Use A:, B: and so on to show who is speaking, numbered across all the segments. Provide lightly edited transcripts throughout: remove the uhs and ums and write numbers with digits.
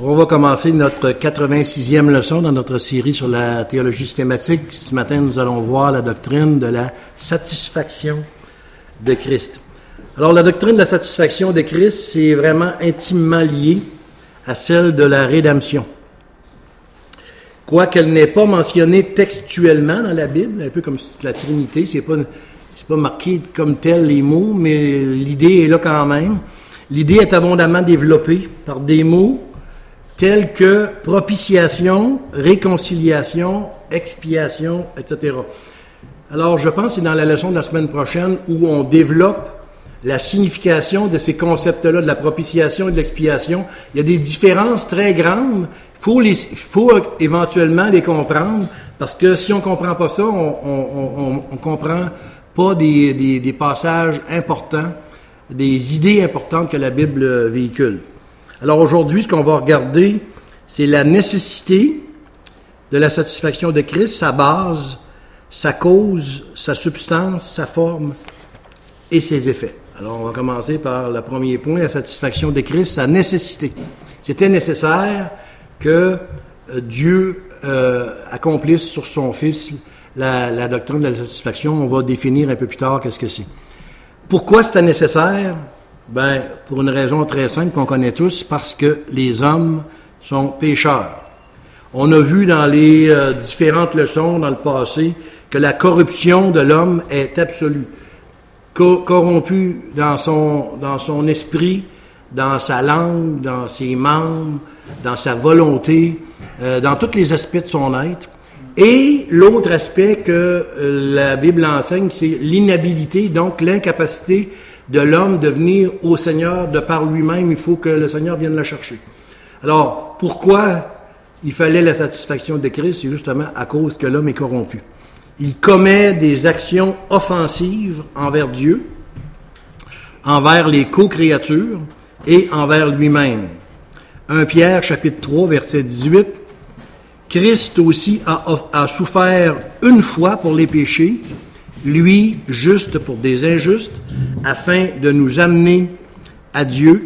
A: On va commencer notre 86e leçon dans notre série sur la théologie systématique. Ce matin, nous allons voir la doctrine de la satisfaction de Christ. Alors, la doctrine de la satisfaction de Christ, c'est vraiment intimement lié à celle de la rédemption. Quoiqu'elle n'est pas mentionnée textuellement dans la Bible, un peu comme la Trinité, c'est pas marqué comme tel les mots, mais l'idée est là quand même. L'idée est abondamment développée par des mots tels que propitiation, réconciliation, expiation, etc. Alors, je pense que c'est dans la leçon de la semaine prochaine où on développe la signification de ces concepts-là, de la propitiation et de l'expiation. Il y a des différences très grandes. Il faut éventuellement les comprendre, parce que si on comprend pas ça, on comprend pas des passages importants, des idées importantes que la Bible véhicule. Alors aujourd'hui, ce qu'on va regarder, c'est la nécessité de la satisfaction de Christ, sa base, sa cause, sa substance, sa forme et ses effets. Alors on va commencer par le premier point, la satisfaction de Christ, sa nécessité. C'était nécessaire que Dieu accomplisse sur son Fils la doctrine de la satisfaction. On va définir un peu plus tard qu'est-ce que c'est. Pourquoi c'était nécessaire? Ben, pour une raison très simple qu'on connaît tous, parce que les hommes sont pécheurs. On a vu dans les différentes leçons dans le passé que la corruption de l'homme est absolue. Corrompu dans son esprit, dans sa langue, dans ses membres, dans sa volonté, dans tous les aspects de son être. Et l'autre aspect que la Bible enseigne, c'est l'inhabilité, donc l'incapacité de l'homme de venir au Seigneur de par lui-même. Il faut que le Seigneur vienne le chercher. Alors, pourquoi il fallait la satisfaction de Christ? C'est justement à cause que l'homme est corrompu. Il commet des actions offensives envers Dieu, envers les co-créatures et envers lui-même. 1 Pierre, chapitre 3, verset 18. Christ aussi a souffert une fois pour les péchés, lui, juste pour des injustes, afin de nous amener à Dieu,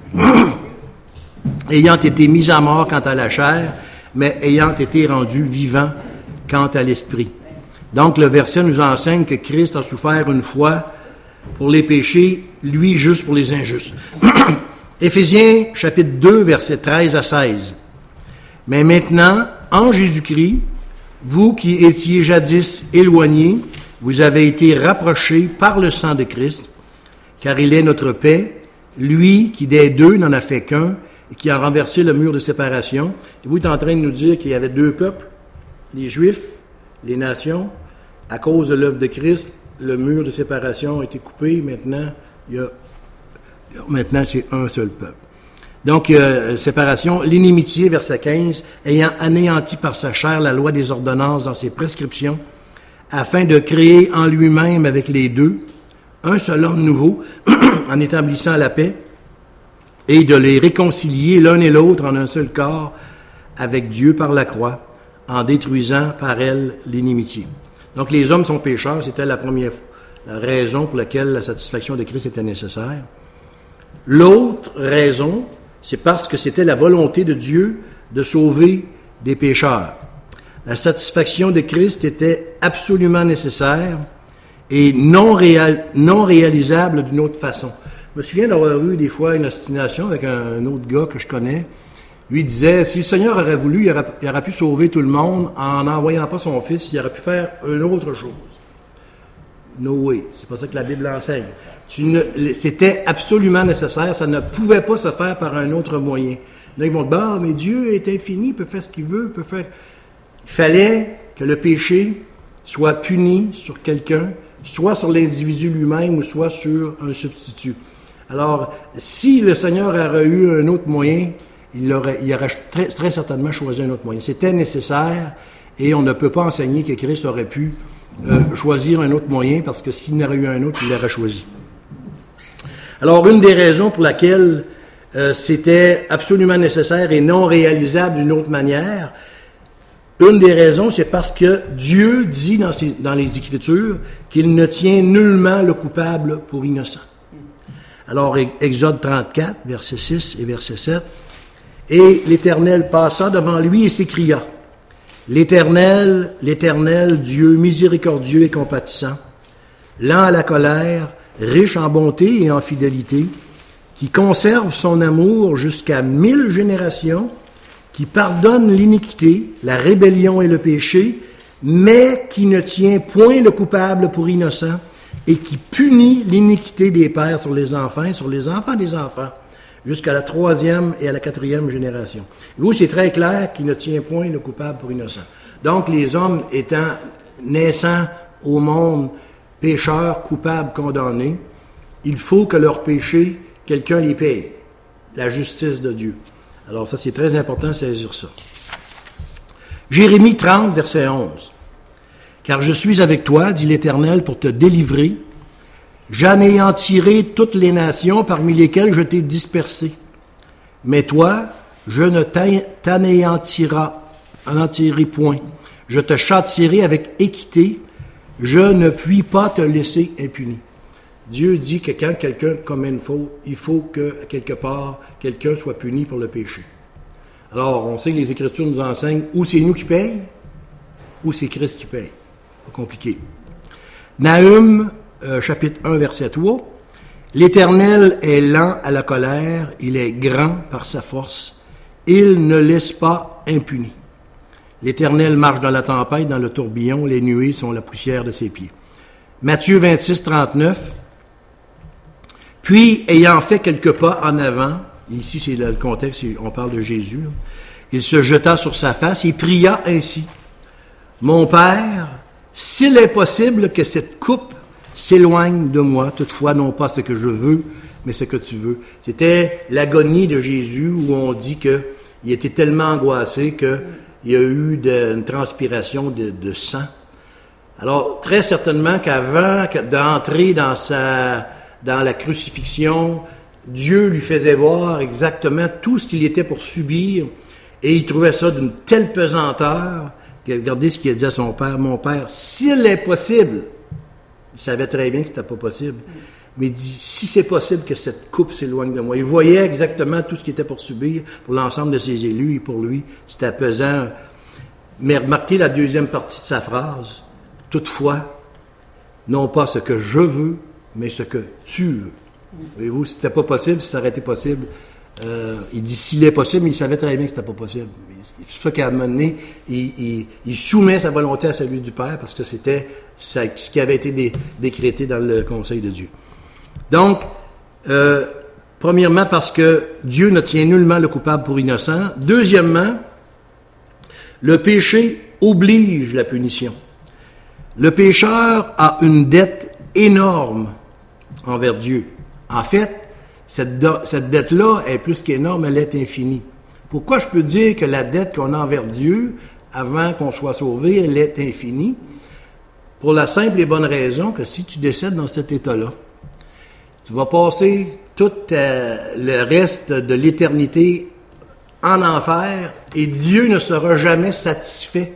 A: ayant été mis à mort quant à la chair, mais ayant été rendu vivant quant à l'esprit. Donc, le verset nous enseigne que Christ a souffert une fois pour les péchés, lui, juste pour les injustes. Éphésiens, chapitre 2, versets 13 à 16. Mais maintenant, en Jésus-Christ, vous qui étiez jadis éloignés, vous avez été rapprochés par le sang de Christ, car il est notre paix, lui qui des deux n'en a fait qu'un, et qui a renversé le mur de séparation. Et vous êtes en train de nous dire qu'il y avait deux peuples, les Juifs, les nations. À cause de l'œuvre de Christ, le mur de séparation a été coupé. Maintenant, c'est un seul peuple. Donc, séparation, l'inimitié, verset 15, ayant anéanti par sa chair la loi des ordonnances dans ses prescriptions, afin de créer en lui-même avec les deux un seul homme nouveau, en établissant la paix, et de les réconcilier l'un et l'autre en un seul corps avec Dieu par la croix, en détruisant par elle l'inimitié. Donc, les hommes sont pécheurs, c'était la raison pour laquelle la satisfaction de Christ était nécessaire. L'autre raison, c'est parce que c'était la volonté de Dieu de sauver des pécheurs. La satisfaction de Christ était absolument nécessaire et non réalisable d'une autre façon. Je me souviens d'avoir eu des fois une ostination avec un autre gars que je connais. Lui disait, si le Seigneur aurait voulu, il aurait pu sauver tout le monde en n'envoyant pas son Fils, il aurait pu faire une autre chose. No way, c'est pas ça que la Bible enseigne. C'était absolument nécessaire, ça ne pouvait pas se faire par un autre moyen. Là, ils vont dire, mais Dieu est infini, il peut faire ce qu'il veut, Il fallait que le péché soit puni sur quelqu'un, soit sur l'individu lui-même, ou soit sur un substitut. Alors, si le Seigneur aurait eu un autre moyen, il aurait très, très certainement choisi un autre moyen. C'était nécessaire, et on ne peut pas enseigner que Christ aurait pu choisir un autre moyen, parce que s'il n'aurait eu un autre, il l'aurait choisi. Alors, une des raisons pour laquelle c'était absolument nécessaire et non réalisable d'une autre manière, une des raisons, c'est parce que Dieu dit dans les Écritures qu'il ne tient nullement le coupable pour innocent. Alors, Exode 34, verset 6 et verset 7, Et l'Éternel passa devant lui et s'écria, l'Éternel, l'Éternel, Dieu miséricordieux et compatissant, lent à la colère, riche en bonté et en fidélité, qui conserve son amour jusqu'à 1000 générations, qui pardonne l'iniquité, la rébellion et le péché, mais qui ne tient point le coupable pour innocent, et qui punit l'iniquité des pères sur les enfants des enfants, jusqu'à la 3e et à la 4e génération. Vous, c'est très clair qu'il ne tient point le coupable pour innocent. Donc, les hommes naissant au monde, pécheurs, coupables, condamnés, il faut que leurs péchés, quelqu'un les paye. La justice de Dieu. Alors ça, c'est très important de saisir ça. Jérémie 30, verset 11. « Car je suis avec toi, dit l'Éternel, pour te délivrer. J'anéantirai toutes les nations parmi lesquelles je t'ai dispersé. Mais toi, je ne t'anéantirai point. Je te châtierai avec équité. Je ne puis pas te laisser impuni. » Dieu dit que quand quelqu'un commet une faute, il faut que, quelque part, quelqu'un soit puni pour le péché. Alors, on sait que les Écritures nous enseignent ou c'est nous qui payons, ou c'est Christ qui paye. Pas compliqué. Nahum, chapitre 1, verset 3. « L'Éternel est lent à la colère, il est grand par sa force, il ne laisse pas impuni. L'Éternel marche dans la tempête, dans le tourbillon, les nuées sont la poussière de ses pieds. » Matthieu 26, 39. Puis, ayant fait quelques pas en avant, ici c'est le contexte, on parle de Jésus, il se jeta sur sa face et pria ainsi. « Mon Père, s'il est possible que cette coupe s'éloigne de moi, toutefois non pas ce que je veux, mais ce que tu veux. » C'était l'agonie de Jésus où on dit qu'il était tellement angoissé qu'il y a eu une transpiration de sang. Alors, très certainement qu'avant d'entrer dans la crucifixion, Dieu lui faisait voir exactement tout ce qu'il était pour subir, et il trouvait ça d'une telle pesanteur, que regardez ce qu'il a dit à son père, « Mon Père, s'il est possible, » il savait très bien que c'était pas possible, mais il dit, « Si c'est possible que cette coupe s'éloigne de moi. » Il voyait exactement tout ce qu'il était pour subir, pour l'ensemble de ses élus, et pour lui, c'était pesant. Mais remarquez la deuxième partie de sa phrase, « Toutefois, non pas ce que je veux, mais ce que tu veux. » Voyez-vous, si c'était pas possible, si ça aurait été possible, il dit s'il est possible, mais il savait très bien que c'était pas possible. C'est pour ça qu'à un moment donné, il soumet sa volonté à celui du Père, parce que c'était ce qui avait été décrété dans le conseil de Dieu. Donc, premièrement, parce que Dieu ne tient nullement le coupable pour innocent. Deuxièmement, le péché oblige la punition. Le pécheur a une dette énorme envers Dieu. En fait, cette dette-là est plus qu'énorme, elle est infinie. Pourquoi je peux dire que la dette qu'on a envers Dieu, avant qu'on soit sauvé, elle est infinie? Pour la simple et bonne raison que si tu décèdes dans cet état-là, tu vas passer tout le reste de l'éternité en enfer et Dieu ne sera jamais satisfait.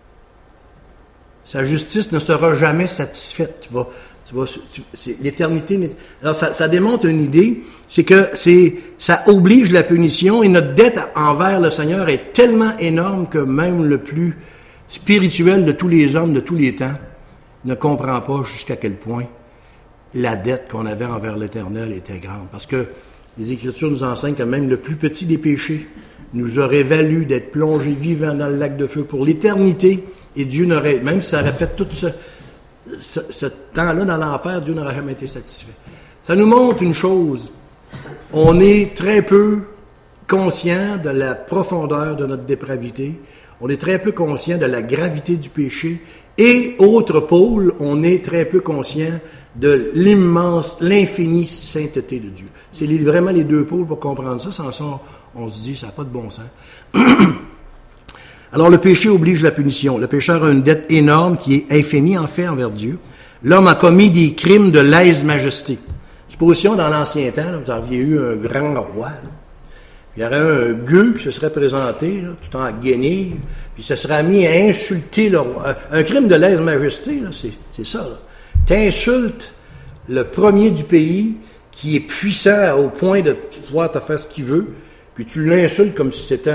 A: Sa justice ne sera jamais satisfaite. C'est l'éternité. Alors, ça démontre une idée, c'est que ça oblige la punition et notre dette envers le Seigneur est tellement énorme que même le plus spirituel de tous les hommes de tous les temps ne comprend pas jusqu'à quel point la dette qu'on avait envers l'Éternel était grande. Parce que les Écritures nous enseignent que même le plus petit des péchés nous aurait valu d'être plongés vivants dans le lac de feu pour l'éternité et Dieu n'aurait, même si ça aurait fait tout ce temps-là dans l'enfer, Dieu n'aurait jamais été satisfait. Ça nous montre une chose. On est très peu conscient de la profondeur de notre dépravité. On est très peu conscient de la gravité du péché. Et, autre pôle, on est très peu conscient de l'infinie sainteté de Dieu. C'est vraiment les deux pôles pour comprendre ça. Sans ça, on se dit, ça n'a pas de bon sens. Alors, le péché oblige la punition. Le pécheur a une dette énorme qui est infinie, en fait, envers Dieu. L'homme a commis des crimes de lèse-majesté. Supposition, dans l'ancien temps, là, vous aviez eu un grand roi. Là. Il y aurait un gueux qui se serait présenté, là, tout en guenille, puis se serait mis à insulter le roi. Un crime de lèse-majesté, là, c'est ça. T'insultes le premier du pays qui est puissant au point de pouvoir te faire ce qu'il veut, puis tu l'insultes comme si c'était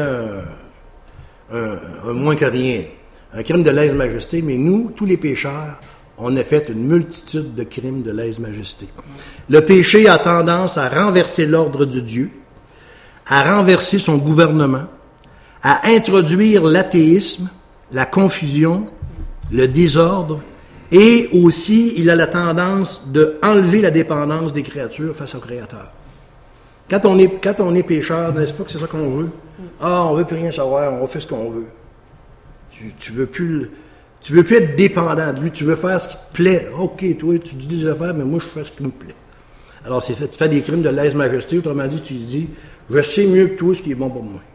A: un moins que rien, un crime de lèse-majesté, mais nous, tous les pécheurs, on a fait une multitude de crimes de lèse-majesté. Le péché a tendance à renverser l'ordre de Dieu, à renverser son gouvernement, à introduire l'athéisme, la confusion, le désordre, et aussi, il a la tendance de enlever la dépendance des créatures face au Créateur. Quand on est pécheur, n'est-ce pas que c'est ça qu'on veut? Ah, on veut plus rien savoir, on fait ce qu'on veut. Tu veux plus être dépendant de lui, tu veux faire ce qui te plaît. OK, toi, tu dis des affaires, mais moi, je fais ce qui me plaît. Alors, tu fais des crimes de lèse-majesté, autrement dit, tu dis, je sais mieux que toi ce qui est bon pour moi.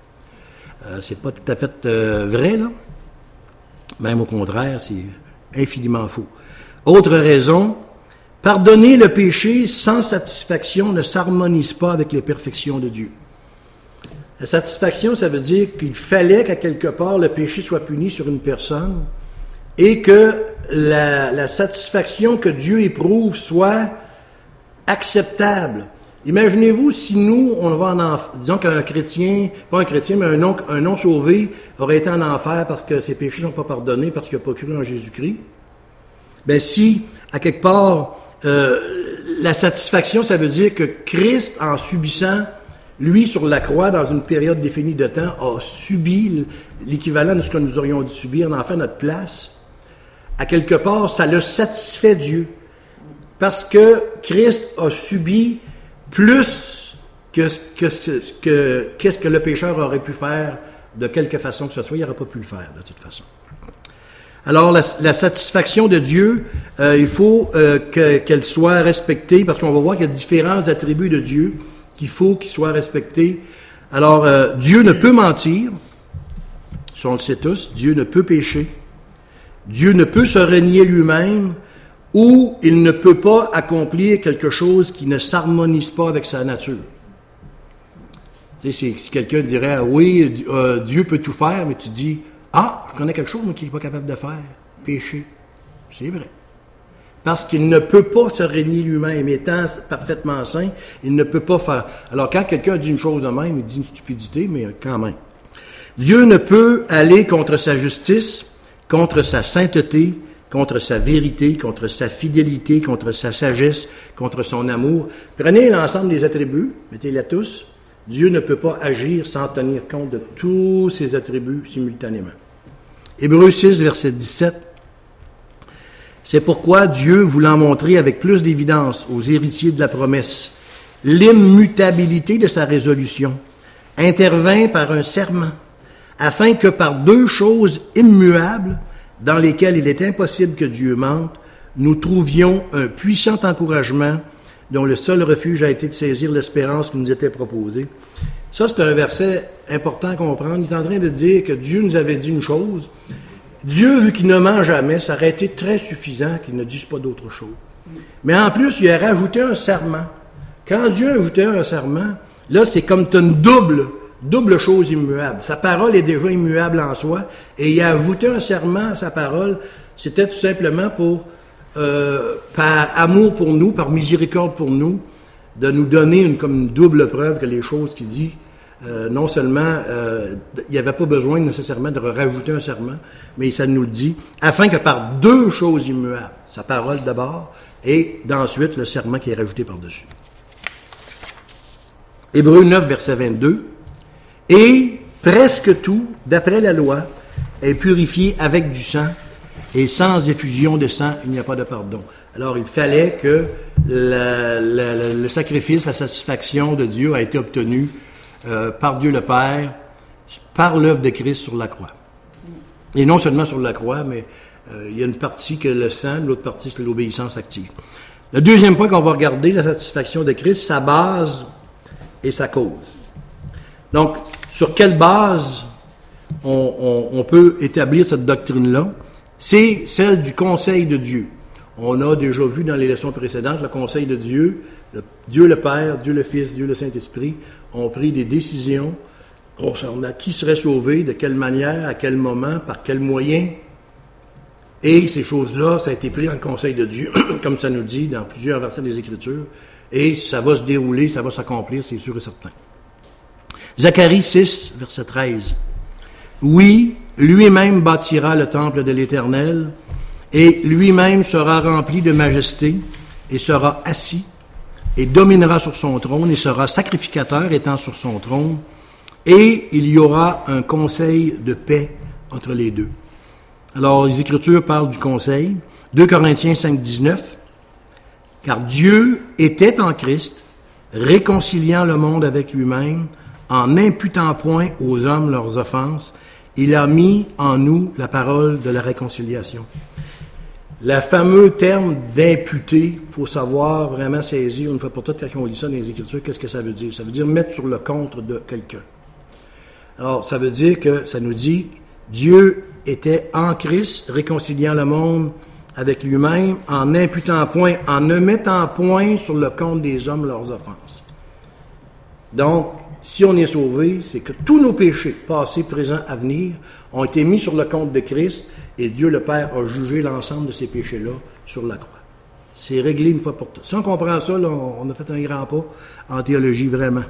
A: C'est pas tout à fait vrai, là. Même au contraire, c'est infiniment faux. Autre raison, pardonner le péché sans satisfaction ne s'harmonise pas avec les perfections de Dieu. La satisfaction, ça veut dire qu'il fallait qu'à quelque part le péché soit puni sur une personne et que la satisfaction que Dieu éprouve soit acceptable. Imaginez-vous si nous, on va en enfer, disons qu'un chrétien, pas un chrétien, mais un non-sauvé aurait été en enfer parce que ses péchés ne sont pas pardonnés, parce qu'il n'a pas cru en Jésus-Christ. Ben si, à quelque part, la satisfaction, ça veut dire que Christ, en subissant, lui, sur la croix, dans une période définie de temps, a subi l'équivalent de ce que nous aurions dû subir, en fait notre place. À quelque part, ça le satisfait Dieu. Parce que Christ a subi plus qu'est-ce que le pécheur aurait pu faire de quelque façon que ce soit. Il n'aurait pas pu le faire, de toute façon. Alors, la satisfaction de Dieu, il faut qu'elle soit respectée, parce qu'on va voir qu'il y a différents attributs de Dieu qu'il faut qu'ils soient respectés. Alors, Dieu ne peut mentir, ça on le sait tous, Dieu ne peut pécher, Dieu ne peut se renier lui-même, ou il ne peut pas accomplir quelque chose qui ne s'harmonise pas avec sa nature. Tu sais, si quelqu'un dirait, oui, Dieu peut tout faire, mais tu dis, je connais quelque chose, moi, qu'il n'est pas capable de faire, pécher. C'est vrai. Parce qu'il ne peut pas se renier lui-même, étant parfaitement saint, il ne peut pas faire. Alors, quand quelqu'un dit une chose de même, il dit une stupidité, mais quand même. Dieu ne peut aller contre sa justice, contre sa sainteté, contre sa vérité, contre sa fidélité, contre sa sagesse, contre son amour. Prenez l'ensemble des attributs, mettez-les tous. Dieu ne peut pas agir sans tenir compte de tous ces attributs simultanément. Hébreux 6, verset 17. C'est pourquoi Dieu, voulant montrer avec plus d'évidence aux héritiers de la promesse l'immutabilité de sa résolution, intervint par un serment, afin que par deux choses immuables, dans lesquelles il est impossible que Dieu mente, nous trouvions un puissant encouragement dont le seul refuge a été de saisir l'espérance qui nous était proposée. Ça, c'est un verset important à comprendre. Il est en train de dire que Dieu nous avait dit une chose. Dieu, vu qu'il ne ment jamais, ça aurait été très suffisant qu'il ne dise pas d'autre chose. Mais en plus, il a rajouté un serment. Quand Dieu a ajouté un serment, là, c'est comme tu as une double chose immuable. Sa parole est déjà immuable en soi, et il a ajouté un serment à sa parole. C'était tout simplement pour, par amour pour nous, par miséricorde pour nous, de nous donner comme une double preuve que les choses qu'il dit, non seulement, il n'y avait pas besoin nécessairement de rajouter un serment, mais ça nous le dit, afin que par deux choses immuables, sa parole d'abord, et d'ensuite le serment qui est rajouté par-dessus. Hébreux 9, verset 22. Et presque tout, d'après la loi, est purifié avec du sang, et sans effusion de sang, il n'y a pas de pardon. Alors, il fallait que le sacrifice, la satisfaction de Dieu a été obtenue par Dieu le Père, par l'œuvre de Christ sur la croix. Et non seulement sur la croix, mais il y a une partie que le sang, l'autre partie c'est l'obéissance active. Le deuxième point qu'on va regarder, la satisfaction de Christ, sa base et sa cause. Donc, sur quelle base on peut établir cette doctrine-là? C'est celle du conseil de Dieu. On a déjà vu dans les leçons précédentes, le conseil de Dieu, Dieu le Père, Dieu le Fils, Dieu le Saint-Esprit ont pris des décisions concernant qui serait sauvé, de quelle manière, à quel moment, par quels moyens. Et ces choses-là, ça a été pris dans le conseil de Dieu, comme ça nous dit dans plusieurs versets des Écritures, et ça va se dérouler, ça va s'accomplir, c'est sûr et certain. Zacharie 6, verset 13. Oui, lui-même bâtira le temple de l'Éternel, et lui-même sera rempli de majesté, et sera assis, et dominera sur son trône, et sera sacrificateur étant sur son trône, et il y aura un conseil de paix entre les deux. Alors, les Écritures parlent du conseil. 2 Corinthiens 5, 19. Car Dieu était en Christ, réconciliant le monde avec lui-même, en n'imputant point aux hommes leurs offenses. Il a mis en nous la parole de la réconciliation. Le fameux terme d'imputer, il faut savoir vraiment saisir une fois pour toutes quand on lit ça dans les Écritures, qu'est-ce que ça veut dire? Ça veut dire mettre sur le compte de quelqu'un. Alors, ça veut dire que ça nous dit, Dieu était en Christ, réconciliant le monde avec lui-même, en n'imputant point, en ne mettant point sur le compte des hommes leurs offenses. Donc, si on est sauvé, c'est que tous nos péchés, passés, présents, à venir, ont été mis sur le compte de Christ, et Dieu le Père a jugé l'ensemble de ces péchés-là sur la croix. C'est réglé une fois pour toutes. Si on comprend ça, là, on a fait un grand pas en théologie, vraiment.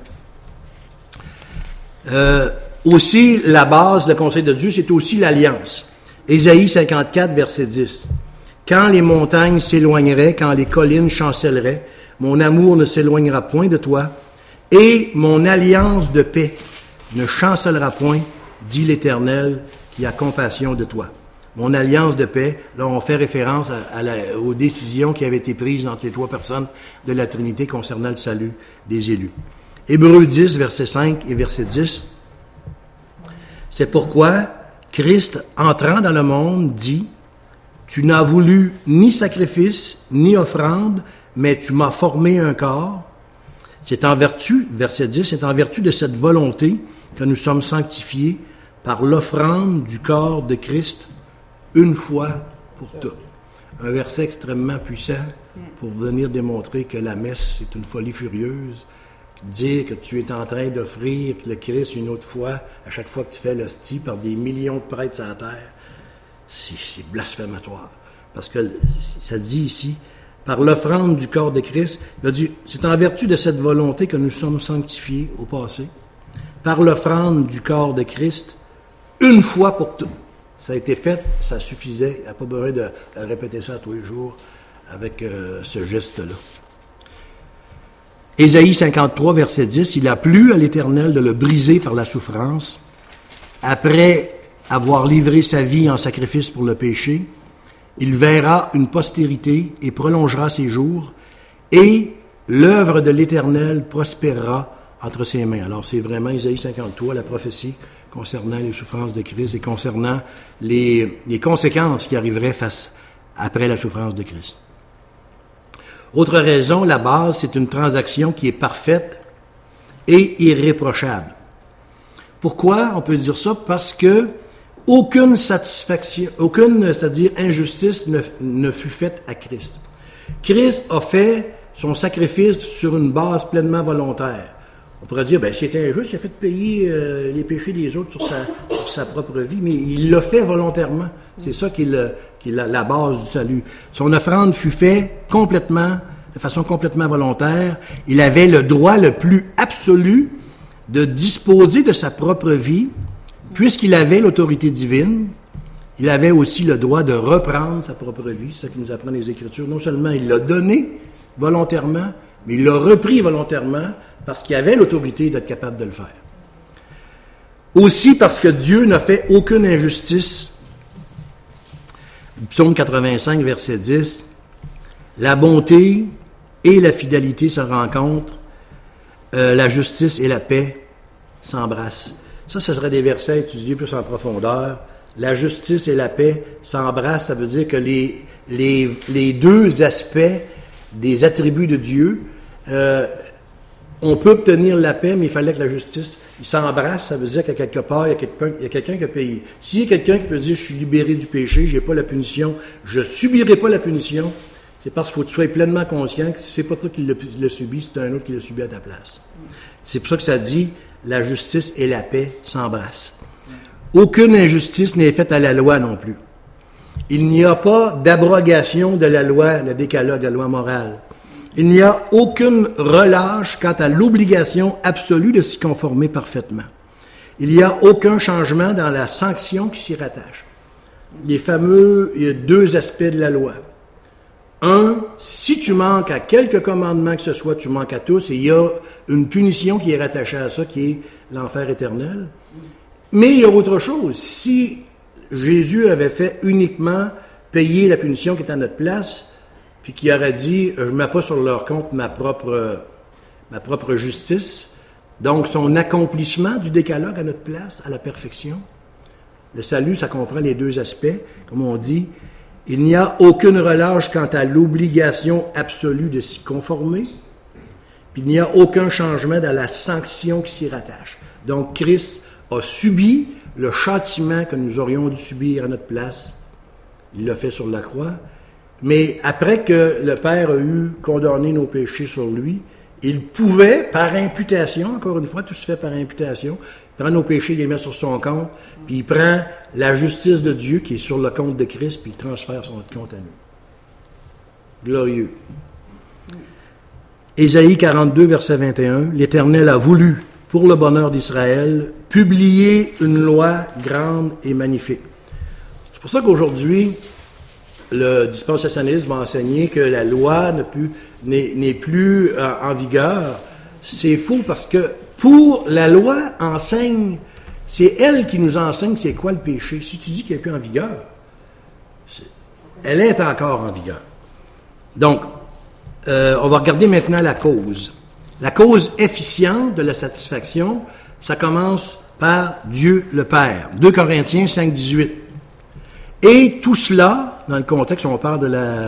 A: Aussi, la base, le conseil de Dieu, c'est aussi l'alliance. Ésaïe 54, verset 10. Quand les montagnes s'éloigneraient, quand les collines chancelleraient, mon amour ne s'éloignera point de toi, et mon alliance de paix ne chancellera point, dit l'Éternel, qui a compassion de toi. Mon alliance de paix, là, on fait référence aux décisions qui avaient été prises entre les trois personnes de la Trinité concernant le salut des élus. Hébreux 10, verset 5 et verset 10. C'est pourquoi Christ, entrant dans le monde, dit « Tu n'as voulu ni sacrifice, ni offrande, mais tu m'as formé un corps. » C'est en vertu, verset 10, c'est en vertu de cette volonté que nous sommes sanctifiés par l'offrande du corps de Christ une fois pour toutes. Un verset extrêmement puissant pour venir démontrer que la messe, c'est une folie furieuse. Dire que tu es en train d'offrir le Christ une autre fois, à chaque fois que tu fais l'hostie par des millions de prêtres sur la terre, c'est blasphématoire. Parce que ça dit ici, par l'offrande du corps de Christ, il a dit, c'est en vertu de cette volonté que nous sommes sanctifiés au passé, par l'offrande du corps de Christ, une fois pour toutes. Ça a été fait, ça suffisait, il n'y a pas besoin de répéter ça tous les jours avec ce geste-là. Ésaïe 53, verset 10, « Il a plu à l'Éternel de le briser par la souffrance. Après avoir livré sa vie en sacrifice pour le péché, il verra une postérité et prolongera ses jours, et l'œuvre de l'Éternel prospérera entre ses mains. » Alors, c'est vraiment Ésaïe 53, la prophétie concernant les souffrances de Christ et concernant les conséquences qui arriveraient après la souffrance de Christ. Autre raison, la base, c'est une transaction qui est parfaite et irréprochable. Pourquoi on peut dire ça? Parce que aucune satisfaction, c'est-à-dire injustice ne fut faite à Christ. Christ a fait son sacrifice sur une base pleinement volontaire. On pourrait dire, c'était injuste, il a fait payer les péchés des autres sur sa propre vie, mais il l'a fait volontairement. C'est ça qui est la base du salut. Son offrande fut faite de façon complètement volontaire. Il avait le droit le plus absolu de disposer de sa propre vie, puisqu'il avait l'autorité divine. Il avait aussi le droit de reprendre sa propre vie, c'est ça qui nous apprend les Écritures. Non seulement il l'a donné volontairement, mais il l'a repris volontairement parce qu'il avait l'autorité d'être capable de le faire. Aussi parce que Dieu n'a fait aucune injustice. Psaume 85, verset 10. La bonté et la fidélité se rencontrent, la justice et la paix s'embrassent. Ça, ce serait des versets étudiés plus en profondeur. La justice et la paix s'embrassent, ça veut dire que les deux aspects des attributs de Dieu, on peut obtenir la paix, mais il fallait que la justice, il s'embrasse, ça veut dire qu'à quelque part, il y a quelqu'un qui a payé. S'il y a quelqu'un qui peut dire, je suis libéré du péché, j'ai pas la punition, je subirai pas la punition, c'est parce qu'il faut que tu sois pleinement conscient que si c'est pas toi qui le subis, c'est un autre qui le subit à ta place. C'est pour ça que ça dit, la justice et la paix s'embrassent. Aucune injustice n'est faite à la loi non plus. Il n'y a pas d'abrogation de la loi, le décalogue, la loi morale. Il n'y a aucune relâche quant à l'obligation absolue de s'y conformer parfaitement. Il n'y a aucun changement dans la sanction qui s'y rattache. Il y a deux aspects de la loi. Un, si tu manques à quelque commandement que ce soit, tu manques à tous, et il y a une punition qui est rattachée à ça, qui est l'enfer éternel. Mais il y a autre chose. Si Jésus avait fait uniquement payer la punition qui est à notre place, puis qu'il aurait dit, je ne mets pas sur leur compte ma propre justice, donc son accomplissement du décalogue à notre place, à la perfection. Le salut, ça comprend les deux aspects, comme on dit. Il n'y a aucune relâche quant à l'obligation absolue de s'y conformer, puis il n'y a aucun changement dans la sanction qui s'y rattache. Donc Christ a subi le châtiment que nous aurions dû subir à notre place. Il l'a fait sur la croix. Mais après que le Père a eu condamné nos péchés sur lui, il pouvait, par imputation, encore une fois, tout se fait par imputation, prend nos péchés, il les met sur son compte, puis il prend la justice de Dieu qui est sur le compte de Christ, puis il transfère sur notre compte à nous. Glorieux. Ésaïe 42, verset 21, l'Éternel a voulu, pour le bonheur d'Israël, publier une loi grande et magnifique. C'est pour ça qu'aujourd'hui, le dispensationnisme va enseigner que la loi n'est plus en vigueur. C'est faux parce que pour la loi enseigne, c'est elle qui nous enseigne c'est quoi le péché. Si tu dis qu'elle n'est plus en vigueur, elle est encore en vigueur. Donc, on va regarder maintenant la cause. La cause efficiente de la satisfaction, ça commence par Dieu le Père. 2 Corinthiens 5, 18. Et tout cela, dans le contexte où on parle de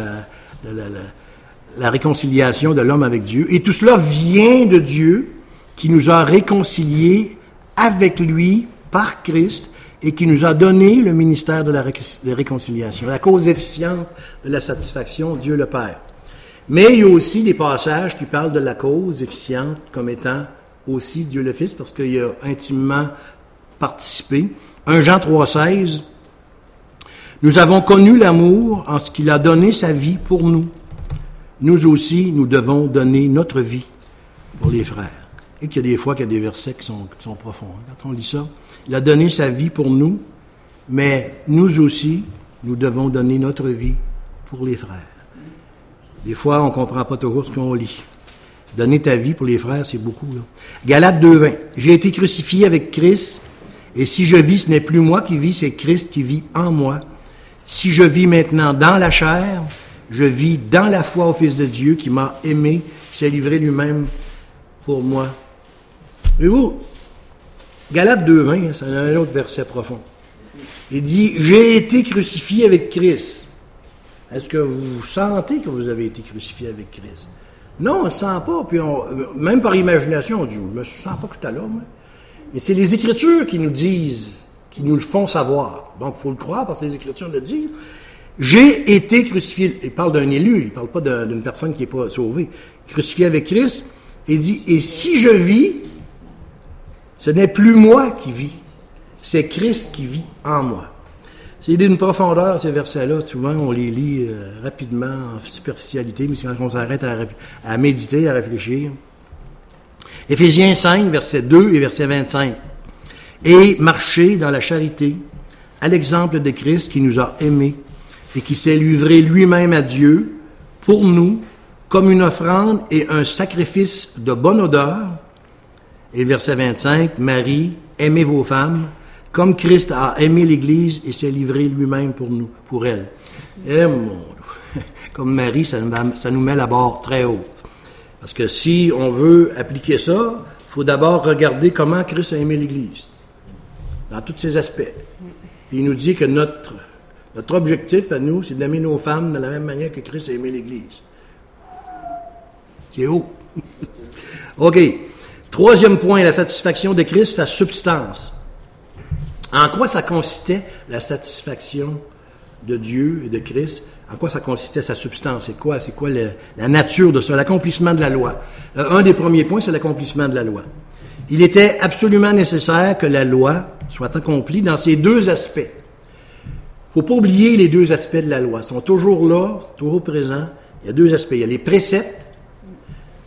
A: la réconciliation de l'homme avec Dieu, et tout cela vient de Dieu qui nous a réconciliés avec lui par Christ et qui nous a donné le ministère de la réconciliation. La cause efficiente de la satisfaction, Dieu le Père. Mais il y a aussi des passages qui parlent de la cause efficiente comme étant aussi Dieu le Fils, parce qu'il a intimement participé. 1 Jean 3,16, nous avons connu l'amour en ce qu'il a donné sa vie pour nous. Nous aussi, nous devons donner notre vie pour les frères. Et qu'il y a des fois qu'il y a des versets qui sont profonds. Quand on lit ça, il a donné sa vie pour nous, mais nous aussi, nous devons donner notre vie pour les frères. Des fois, on ne comprend pas toujours ce qu'on lit. Donner ta vie pour les frères, c'est beaucoup, là. Galates 2,20. J'ai été crucifié avec Christ, et si je vis, ce n'est plus moi qui vis, c'est Christ qui vit en moi. Si je vis maintenant dans la chair, je vis dans la foi au Fils de Dieu qui m'a aimé, qui s'est livré lui-même pour moi. Voyez-vous, Galates 2,20, c'est un autre verset profond. Il dit, j'ai été crucifié avec Christ. Est-ce que vous sentez que vous avez été crucifié avec Christ? Non, on ne sent pas. Puis même par imagination, on dit, je ne me sens pas que j'étais là, moi. Mais c'est les Écritures qui nous disent, qui nous le font savoir. Donc, il faut le croire parce que les Écritures le disent. J'ai été crucifié. Il parle d'un élu, il ne parle pas d'une personne qui n'est pas sauvée. Crucifié avec Christ. Il dit, et si je vis, ce n'est plus moi qui vis, c'est Christ qui vit en moi. C'est d'une profondeur, ces versets-là. Souvent, on les lit rapidement, en superficialité, mais quand on s'arrête à méditer, à réfléchir. Éphésiens 5, versets 2 et verset 25. Et marcher dans la charité, à l'exemple de Christ qui nous a aimés et qui s'est livré lui-même à Dieu pour nous, comme une offrande et un sacrifice de bonne odeur. Et verset 25, Marie, aimez vos femmes, comme Christ a aimé l'Église et s'est livré lui-même pour nous, pour elle. Et comme Marie, ça nous met la barre très haute. Parce que si on veut appliquer ça, il faut d'abord regarder comment Christ a aimé l'Église, dans tous ses aspects. Puis il nous dit que notre objectif à nous, c'est d'aimer nos femmes de la même manière que Christ a aimé l'Église. C'est haut. OK. Troisième point, la satisfaction de Christ, sa substance. En quoi ça consistait, la satisfaction de Dieu et de Christ? En quoi ça consistait, sa substance? C'est quoi la nature de ça? L'accomplissement de la loi. Un des premiers points, c'est l'accomplissement de la loi. Il était absolument nécessaire que la loi soit accomplie dans ces deux aspects. Il ne faut pas oublier les deux aspects de la loi. Ils sont toujours là, toujours présents. Il y a deux aspects. Il y a les préceptes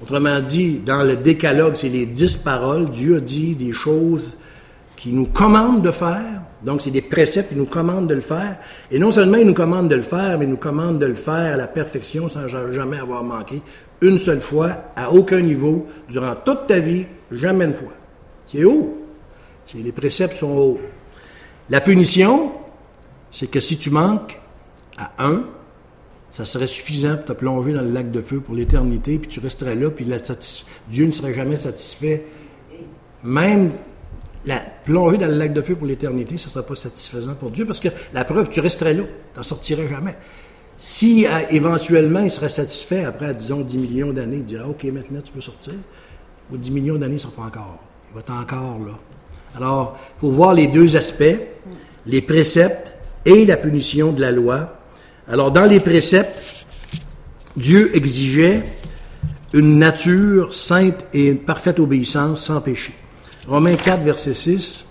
A: Autrement dit, dans le décalogue, c'est les 10 paroles. Dieu a dit des choses qui nous commande de faire. Donc, c'est des préceptes qui nous commandent de le faire. Et non seulement il nous commande de le faire, mais il nous commande de le faire à la perfection sans jamais avoir manqué une seule fois, à aucun niveau, durant toute ta vie, jamais une fois. C'est haut. Les préceptes sont hauts. La punition, c'est que si tu manques à un, ça serait suffisant pour te plonger dans le lac de feu pour l'éternité, puis tu resterais là, puis Dieu ne serait jamais satisfait. Même la plongée dans le lac de feu pour l'éternité, ça ne serait pas satisfaisant pour Dieu, parce que la preuve, tu resterais là, tu n'en sortirais jamais. Si éventuellement il serait satisfait après, disons, 10 millions d'années, il dirait « OK, maintenant tu peux sortir », ou 10 millions d'années, ça ne sera pas encore. Il va être encore là. Alors, il faut voir les deux aspects, les préceptes et la punition de la loi. Alors, dans les préceptes, Dieu exigeait une nature sainte et une parfaite obéissance sans péché. Romains 4, verset 6.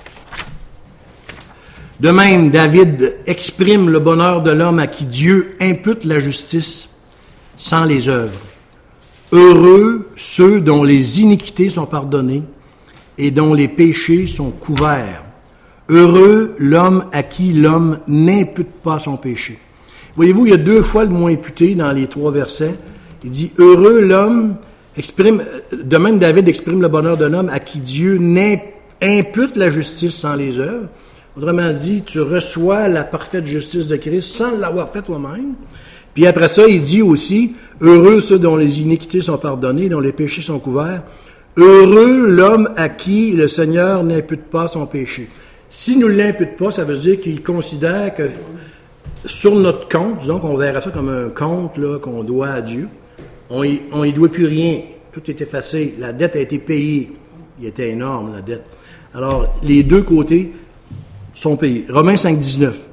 A: De même, David exprime le bonheur de l'homme à qui Dieu impute la justice sans les œuvres. Heureux ceux dont les iniquités sont pardonnées et dont les péchés sont couverts. Heureux l'homme à qui l'homme n'impute pas son péché. Voyez-vous, il y a 2 fois le mot imputé dans les 3 versets. Il dit « Heureux l'homme » de même David exprime le bonheur d'un homme à qui Dieu impute la justice sans les œuvres. Autrement dit, tu reçois la parfaite justice de Christ sans l'avoir fait toi-même. Puis après ça, il dit aussi « Heureux ceux dont les iniquités sont pardonnées, dont les péchés sont couverts. Heureux l'homme à qui le Seigneur n'impute pas son péché. » S'il ne l'impute pas, ça veut dire qu'il considère que sur notre compte, disons qu'on verra ça comme un compte là, qu'on doit à Dieu, on y doit plus rien. Tout est effacé. La dette a été payée. Il était énorme, la dette. Alors, les deux côtés sont payés. Romains 5, 19.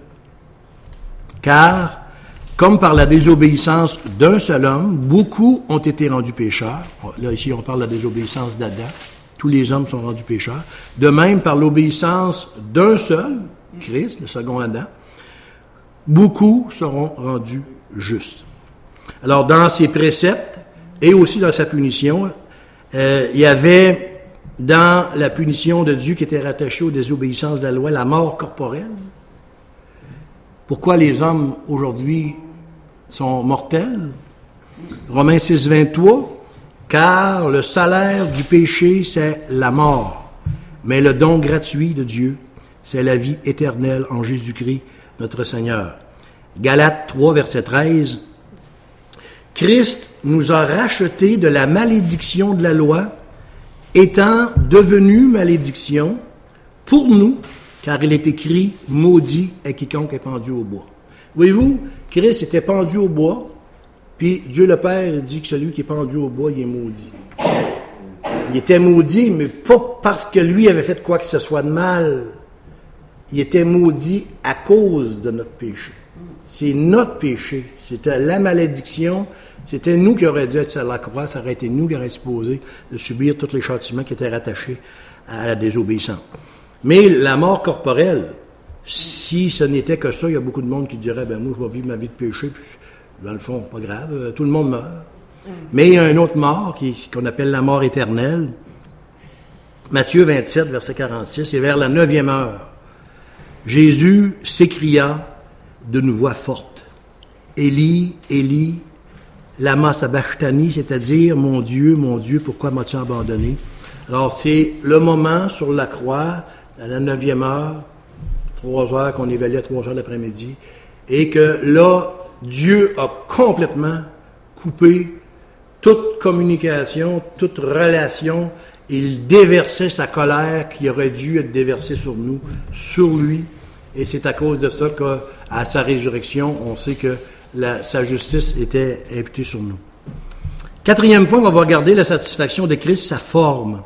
A: Car, comme par la désobéissance d'un seul homme, beaucoup ont été rendus pécheurs. Là, ici, on parle de la désobéissance d'Adam. Tous les hommes sont rendus pécheurs. De même, par l'obéissance d'un seul, Christ, le second Adam, beaucoup seront rendus justes. Alors, dans ses préceptes et aussi dans sa punition, il y avait dans la punition de Dieu qui était rattachée aux désobéissances de la loi, la mort corporelle. Pourquoi les hommes aujourd'hui sont mortels? Romains 6, 23. Car le salaire du péché, c'est la mort, mais le don gratuit de Dieu, c'est la vie éternelle en Jésus-Christ, notre Seigneur. Galates 3, verset 13. Christ nous a rachetés de la malédiction de la loi, étant devenu malédiction pour nous, car il est écrit « Maudit est quiconque est pendu au bois ». Voyez-vous, Christ était pendu au bois, puis Dieu le Père dit que celui qui est pendu au bois, il est maudit. Il était maudit, mais pas parce que lui avait fait quoi que ce soit de mal. Il était maudit à cause de notre péché. C'est notre péché. C'était la malédiction. C'était nous qui aurions dû être sur la croix. Ça aurait été nous qui aurions supposé de subir tous les châtiments qui étaient rattachés à la désobéissance. Mais la mort corporelle, si ce n'était que ça, il y a beaucoup de monde qui dirait, ben moi, je vais vivre ma vie de péché, puis dans le fond, pas grave, tout le monde meurt. Mais il y a une autre mort qu'on appelle la mort éternelle. Matthieu 27, verset 46, et vers la 9e heure, Jésus s'écria d'une voix forte, « Élie, Élie, lama sabachthani », c'est-à-dire « Mon Dieu, pourquoi m'as-tu abandonné ?» Alors, c'est le moment sur la croix, à la 9e heure, 3 heures qu'on évalue à 3 heures l'après-midi, et que là, Dieu a complètement coupé toute communication, toute relation. Il déversait sa colère qui aurait dû être déversée sur nous, sur lui. Et c'est à cause de ça qu'à sa résurrection, on sait que sa justice était imputée sur nous. 4e point, on va regarder la satisfaction de Christ, sa forme.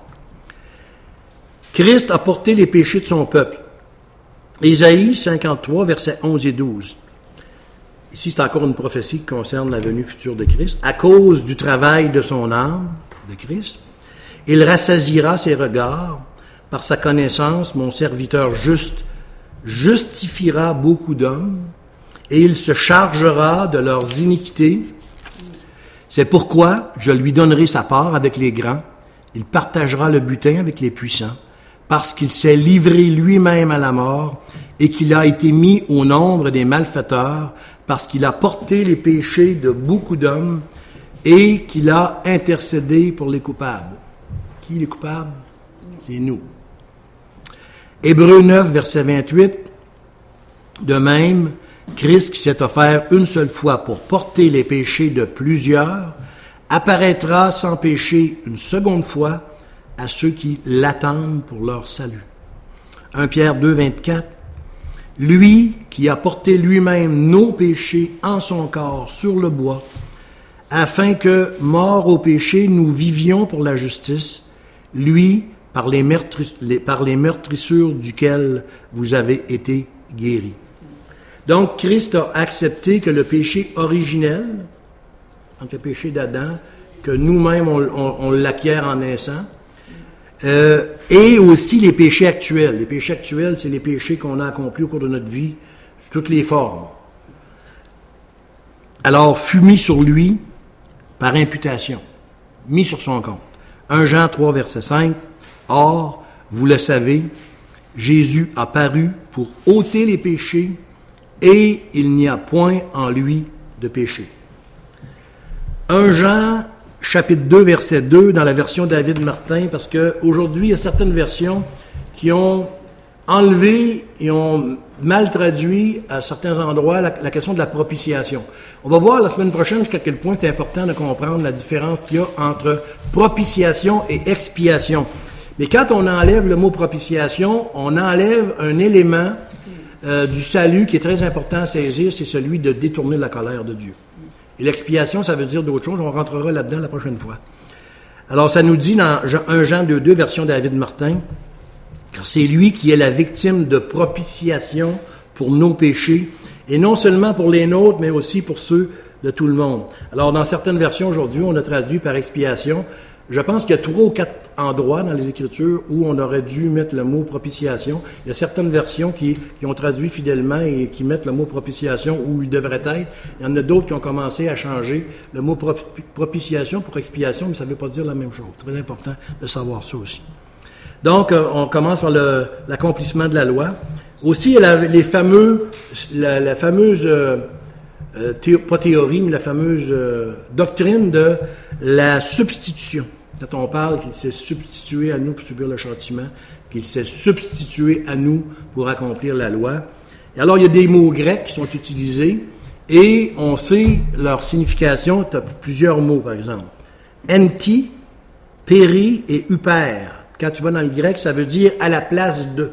A: Christ a porté les péchés de son peuple. Ésaïe 53, versets 11 et 12. Ici, c'est encore une prophétie qui concerne la venue future de Christ. À cause du travail de son âme, de Christ, il rassasiera ses regards. Par sa connaissance, mon serviteur juste justifiera beaucoup d'hommes, et il se chargera de leurs iniquités. C'est pourquoi je lui donnerai sa part avec les grands. Il partagera le butin avec les puissants, parce qu'il s'est livré lui-même à la mort et qu'il a été mis au nombre des malfaiteurs, parce qu'il a porté les péchés de beaucoup d'hommes et qu'il a intercédé pour les coupables. Qui les coupables? C'est nous. Hébreux 9, verset 28. De même, Christ qui s'est offert une seule fois pour porter les péchés de plusieurs, apparaîtra sans péché une seconde fois à ceux qui l'attendent pour leur salut. 1 Pierre 2, 24. Lui qui a porté lui-même nos péchés en son corps sur le bois, afin que, morts au péché, nous vivions pour la justice, lui, par les meurtrissures duquel vous avez été guéris. Donc, Christ a accepté que le péché originel, donc le péché d'Adam, que nous-mêmes on l'acquiert en naissant, et aussi les péchés actuels. Les péchés actuels, c'est les péchés qu'on a accomplis au cours de notre vie, sous toutes les formes. Alors, fut mis sur lui par imputation, mis sur son compte. 1 Jean 3, verset 5. Or, vous le savez, Jésus a paru pour ôter les péchés, et il n'y a point en lui de péché. 1 Jean, chapitre 2, verset 2, dans la version David Martin, parce qu'aujourd'hui, il y a certaines versions qui ont enlevé et ont mal traduit à certains endroits la question de la propitiation. On va voir la semaine prochaine jusqu'à quel point c'est important de comprendre la différence qu'il y a entre propitiation et expiation. Mais quand on enlève le mot propitiation, on enlève un élément du salut qui est très important à saisir, c'est celui de détourner la colère de Dieu. Et l'expiation, ça veut dire d'autres choses, on rentrera là-dedans la prochaine fois. Alors, ça nous dit dans 1 Jean 2, version David Martin, car c'est lui qui est la victime de propitiation pour nos péchés, et non seulement pour les nôtres, mais aussi pour ceux de tout le monde. Alors, dans certaines versions aujourd'hui, on a traduit par expiation. Je pense qu'il y a 3 ou 4 endroits dans les Écritures où on aurait dû mettre le mot propitiation. Il y a certaines versions qui ont traduit fidèlement et qui mettent le mot propitiation où il devrait être. Il y en a d'autres qui ont commencé à changer le mot propitiation pour expiation, mais ça ne veut pas dire la même chose. C'est très important de savoir ça aussi. Donc, on commence par l'accomplissement de la loi. Aussi, il y a la fameuse pas théorie, mais la fameuse doctrine de la substitution. Quand on parle qu'il s'est substitué à nous pour subir le châtiment, qu'il s'est substitué à nous pour accomplir la loi. Et alors, il y a des mots grecs qui sont utilisés et on sait leur signification. Tu as plusieurs mots, par exemple. Enti, péri et huper. Quand tu vas dans le grec, ça veut dire à la place de.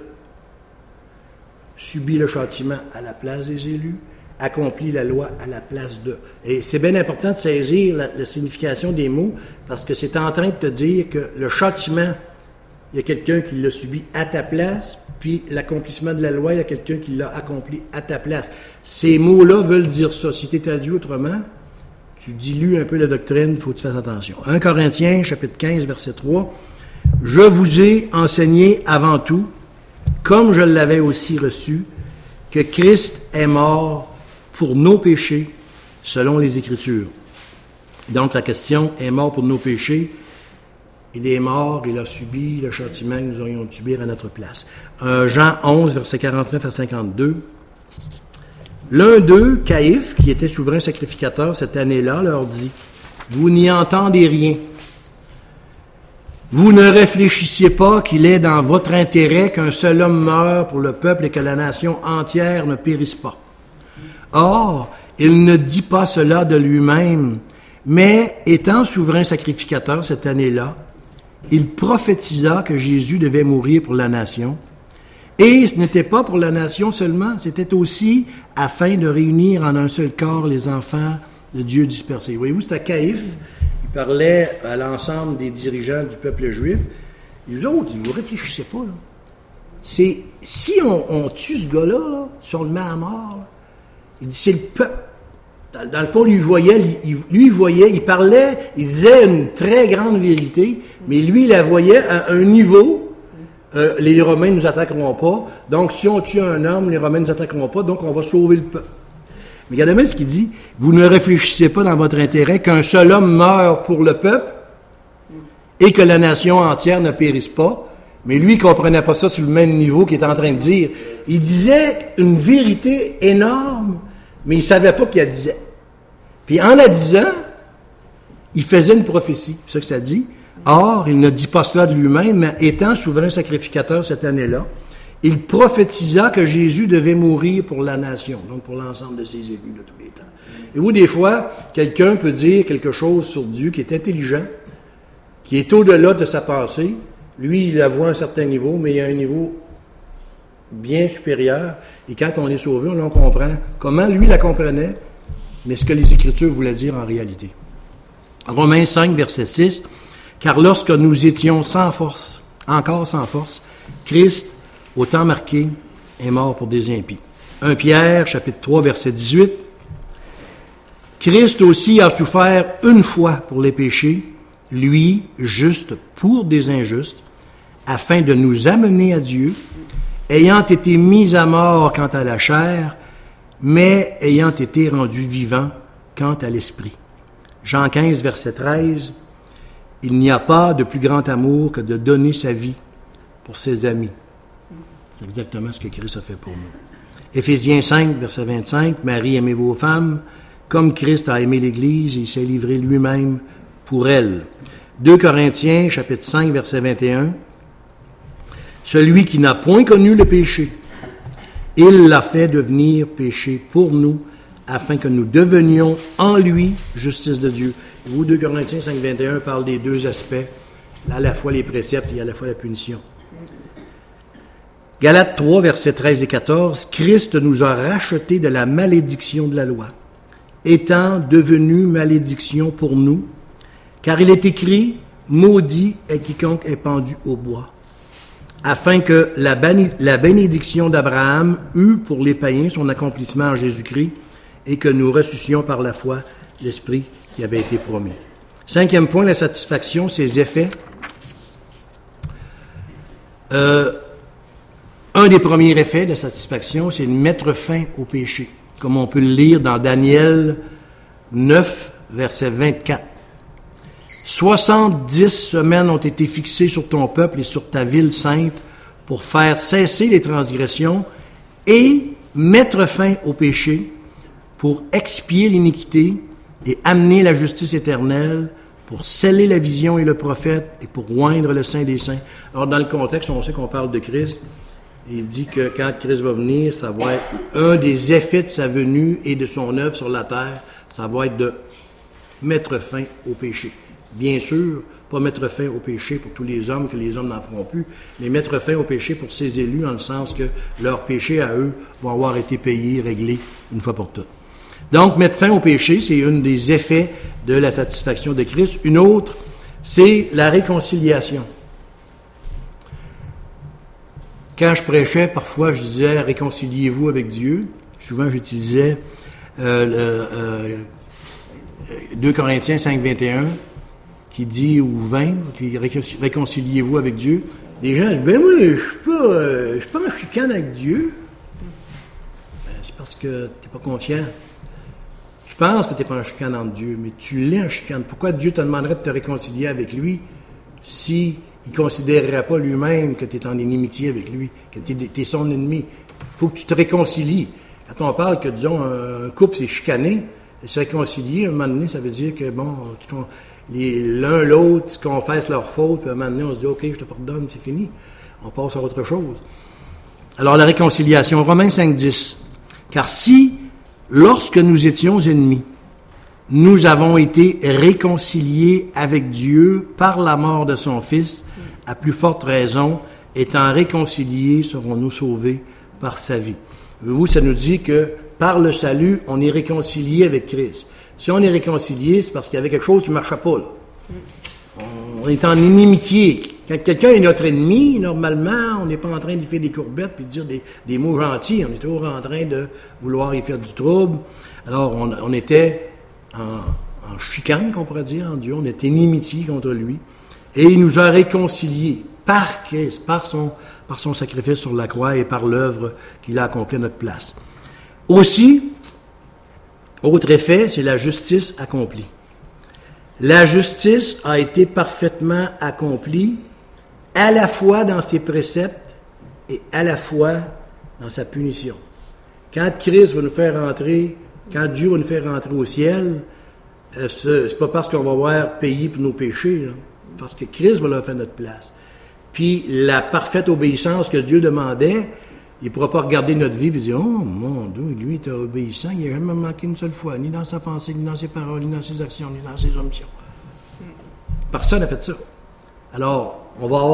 A: Subit le châtiment à la place des élus. Accomplit la loi à la place de. Et c'est bien important de saisir la signification des mots, parce que c'est en train de te dire que le châtiment, il y a quelqu'un qui l'a subi à ta place, puis l'accomplissement de la loi, il y a quelqu'un qui l'a accompli à ta place. Ces mots-là veulent dire ça. Si tu es traduit autrement, tu dilues un peu la doctrine, il faut que tu fasses attention. 1 Corinthiens, chapitre 15, verset 3. « Je vous ai enseigné avant tout, comme je l'avais aussi reçu, que Christ est mort pour nos péchés, selon les Écritures. » Donc, la question est mort pour nos péchés. Il est mort, il a subi le châtiment que nous aurions dû subir à notre place. Jean 11, versets 49 à 52. L'un d'eux, Caïphe, qui était souverain sacrificateur cette année-là, leur dit, « Vous n'y entendez rien. Vous ne réfléchissiez pas qu'il est dans votre intérêt qu'un seul homme meure pour le peuple et que la nation entière ne périsse pas. Or, il ne dit pas cela de lui-même, mais étant souverain sacrificateur cette année-là, il prophétisa que Jésus devait mourir pour la nation. Et ce n'était pas pour la nation seulement, c'était aussi afin de réunir en un seul corps les enfants de Dieu dispersés. Voyez-vous, c'était Caïphe. Il parlait à l'ensemble des dirigeants du peuple juif. Les autres, vous ne réfléchissez pas, là. C'est, si on tue ce gars-là, là, si on le met à mort, là, il dit, c'est le peuple. Dans le fond, lui, il parlait, il disait une très grande vérité, mais lui, il la voyait à un niveau, les Romains ne nous attaqueront pas, donc si on tue un homme, les Romains ne nous attaqueront pas, donc on va sauver le peuple. Mais regardez bien ce qu'il dit. Vous ne réfléchissez pas dans votre intérêt qu'un seul homme meure pour le peuple et que la nation entière ne périsse pas. Mais lui, il comprenait pas ça sur le même niveau qu'il était en train de dire. Il disait une vérité énorme, mais il savait pas qu'il la disait. Puis en la disant, il faisait une prophétie. C'est ça que ça dit. Or, il ne dit pas cela de lui-même, mais étant souverain sacrificateur cette année-là, il prophétisa que Jésus devait mourir pour la nation, donc pour l'ensemble de ses élus de tous les temps. Et vous, des fois, quelqu'un peut dire quelque chose sur Dieu qui est intelligent, qui est au-delà de sa pensée. Lui, il la voit à un certain niveau, mais il y a un niveau bien supérieur. Et quand on est sauvé, on comprend comment lui la comprenait, mais ce que les Écritures voulaient dire en réalité. Romains 5, verset 6, « Car lorsque nous étions sans force, encore sans force, Christ, au temps marqué, est mort pour des impies. » 1 Pierre, chapitre 3, verset 18, « Christ aussi a souffert une fois pour les péchés, lui, juste pour des injustes, afin de nous amener à Dieu, ayant été mis à mort quant à la chair, mais ayant été rendu vivant quant à l'esprit. » Jean 15, verset 13, « Il n'y a pas de plus grand amour que de donner sa vie pour ses amis. » C'est exactement ce que Christ a fait pour nous. Éphésiens 5, verset 25, « Marie, aimez vos femmes, comme Christ a aimé l'Église et il s'est livré lui-même pour elle. » 2 Corinthiens, chapitre 5, verset 21, « Celui qui n'a point connu le péché, il l'a fait devenir péché pour nous, afin que nous devenions en lui justice de Dieu. » Vous, 2 Corinthiens 5, 21 parle des deux aspects, à la fois les préceptes et à la fois la punition. Galates 3, versets 13 et 14, « Christ nous a rachetés de la malédiction de la loi, étant devenu malédiction pour nous, car il est écrit, maudit est quiconque est pendu au bois, afin que la bénédiction d'Abraham eût pour les païens son accomplissement en Jésus-Christ, et que nous ressuscions par la foi l'Esprit qui avait été promis. » 5e point, la satisfaction, ses effets. Un des premiers effets de la satisfaction, c'est de mettre fin au péché, comme on peut le lire dans Daniel 9, verset 24. 70 semaines ont été fixées sur ton peuple et sur ta ville sainte pour faire cesser les transgressions et mettre fin au péché, pour expier l'iniquité et amener la justice éternelle, pour sceller la vision et le prophète et pour oindre le Saint des Saints. Alors, dans le contexte, on sait qu'on parle de Christ. Il dit que quand Christ va venir, ça va être un des effets de sa venue et de son œuvre sur la terre, ça va être de mettre fin au péché. Bien sûr, pas mettre fin au péché pour tous les hommes, que les hommes n'en feront plus, mais mettre fin au péché pour ses élus, en le sens que leurs péchés à eux vont avoir été payés, réglés, une fois pour toutes. Donc, mettre fin au péché, c'est un des effets de la satisfaction de Christ. Une autre, c'est la réconciliation. Quand je prêchais, parfois, je disais « réconciliez-vous avec Dieu ». Souvent, j'utilisais 2 Corinthiens 5, 21, qui dit, ou 20, qui réconciliez-vous avec Dieu. Les gens disent « ben moi, je suis pas en chicane avec Dieu. » Ben, c'est parce que tu n'es pas conscient. Tu penses que tu n'es pas en chicane entre Dieu, mais tu l'es en chicane. Pourquoi Dieu te demanderait de te réconcilier avec lui si il ne considérerait pas lui-même que tu es en inimitié avec lui, que tu es son ennemi? Il faut que tu te réconcilies. Quand on parle que, disons, un couple s'est chicané, se réconcilier, à un moment donné, ça veut dire que, bon, l'un l'autre se confessent leurs fautes, puis à un moment donné, on se dit « OK, je te pardonne, c'est fini. » On passe à autre chose. Alors, la réconciliation, Romains 5, 10. « Car si, lorsque nous étions ennemis, nous avons été réconciliés avec Dieu par la mort de son Fils, à plus forte raison, étant réconciliés, serons-nous sauvés par sa vie. » Vous, ça nous dit que par le salut, on est réconcilié avec Christ. Si on est réconcilié, c'est parce qu'il y avait quelque chose qui ne marchait pas, là. On est en inimitié. Quand quelqu'un est notre ennemi, normalement, on n'est pas en train d'y faire des courbettes puis de dire des mots gentils. On est toujours en train de vouloir y faire du trouble. Alors, on était en chicane, qu'on pourrait dire, en Dieu. On était inimitié contre lui. Et il nous a réconciliés par Christ, par son sacrifice sur la croix et par l'œuvre qu'il a accomplie à notre place. Aussi, Autre effet, c'est la justice accomplie. La justice a été parfaitement accomplie à la fois dans ses préceptes et à la fois dans sa punition. Quand Christ va nous faire rentrer, quand Dieu va nous faire rentrer au ciel, c'est pas parce qu'on va avoir payé pour nos péchés, là, parce que Christ va leur faire notre place. Puis la parfaite obéissance que Dieu demandait, il ne pourra pas regarder notre vie et dire « Oh mon Dieu, lui, il est obéissant, il n'a jamais manqué une seule fois, ni dans sa pensée, ni dans ses paroles, ni dans ses actions, ni dans ses omissions. » Personne n'a fait ça. Alors, on va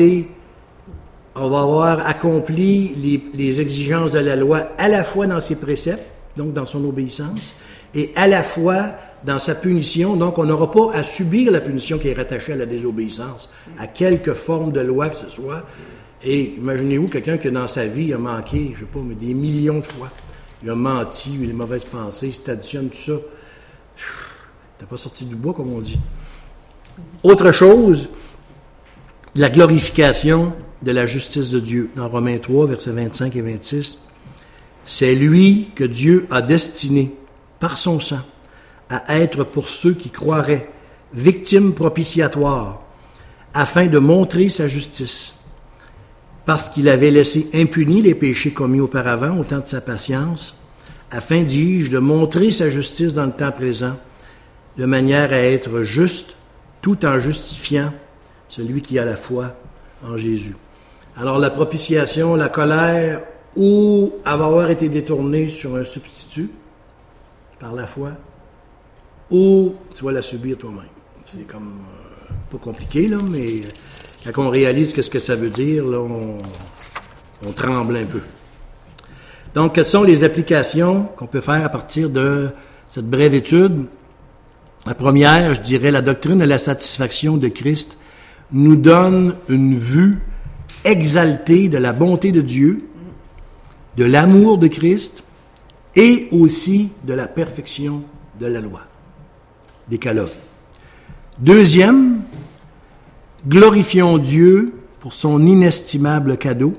A: avoir accompli les exigences de la loi à la fois dans ses préceptes, donc dans son obéissance, et à la fois dans sa punition. Donc, on n'aura pas à subir la punition qui est rattachée à la désobéissance, à quelque forme de loi que ce soit. Et imaginez-vous quelqu'un qui, dans sa vie, a manqué, je ne sais pas, mais des millions de fois. Il a menti, il a des mauvaises pensées, si tu additionnes tout ça, t'as pas sorti du bois, comme on dit. Autre chose, la glorification de la justice de Dieu. Dans Romains 3, versets 25 et 26, c'est lui que Dieu a destiné, par son sang, à être pour ceux qui croiraient, victime propitiatoire, afin de montrer sa justice. Parce qu'il avait laissé impunis les péchés commis auparavant au temps de sa patience, afin, dis-je, de montrer sa justice dans le temps présent, de manière à être juste, tout en justifiant celui qui a la foi en Jésus. Alors la propitiation, la colère, ou avoir été détourné sur un substitut, par la foi, ou tu vas la subir toi-même. C'est comme pas compliqué, là, mais quand on réalise qu'est-ce que ça veut dire, là, on tremble un peu. Donc, quelles sont les applications qu'on peut faire à partir de cette brève étude? La première, je dirais, la doctrine de la satisfaction de Christ nous donne une vue exaltée de la bonté de Dieu, de l'amour de Christ et aussi de la perfection de la loi. Décalogue. Deuxième, glorifions Dieu pour son inestimable cadeau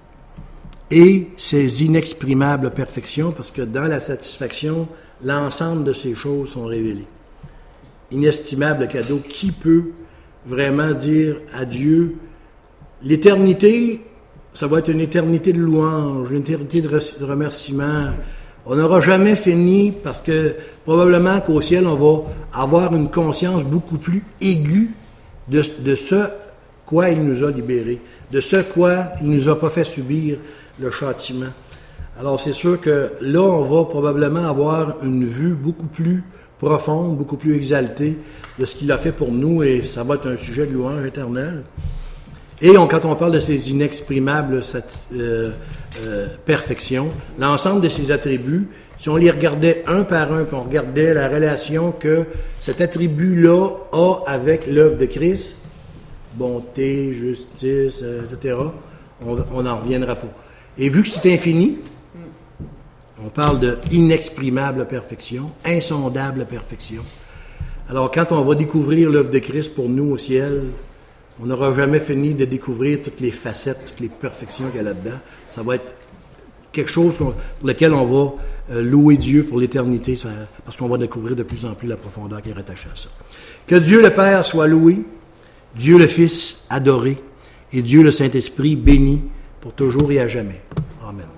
A: et ses inexprimables perfections, parce que dans la satisfaction, l'ensemble de ces choses sont révélées. Inestimable cadeau, qui peut vraiment dire à Dieu, l'éternité, ça va être une éternité de louange, une éternité de remerciement. On n'aura jamais fini parce que probablement qu'au ciel, on va avoir une conscience beaucoup plus aiguë de ce quoi il nous a libérés, de ce quoi il nous a pas fait subir le châtiment. Alors c'est sûr que là, on va probablement avoir une vue beaucoup plus profonde, beaucoup plus exaltée de ce qu'il a fait pour nous, et ça va être un sujet de louange éternelle. Et quand on parle de ces inexprimables perfections, l'ensemble de ces attributs, si on les regardait un par un, puis on regardait la relation que cet attribut-là a avec l'œuvre de Christ, bonté, justice, etc., on n'en reviendra pas. Et vu que c'est infini, on parle de inexprimable perfection, insondable perfection. Alors, quand on va découvrir l'œuvre de Christ pour nous au ciel, on n'aura jamais fini de découvrir toutes les facettes, toutes les perfections qu'il y a là-dedans. Ça va être quelque chose pour lequel on va louer Dieu pour l'éternité, parce qu'on va découvrir de plus en plus la profondeur qui est rattachée à ça. Que Dieu le Père soit loué, Dieu le Fils adoré, et Dieu le Saint-Esprit béni pour toujours et à jamais. Amen.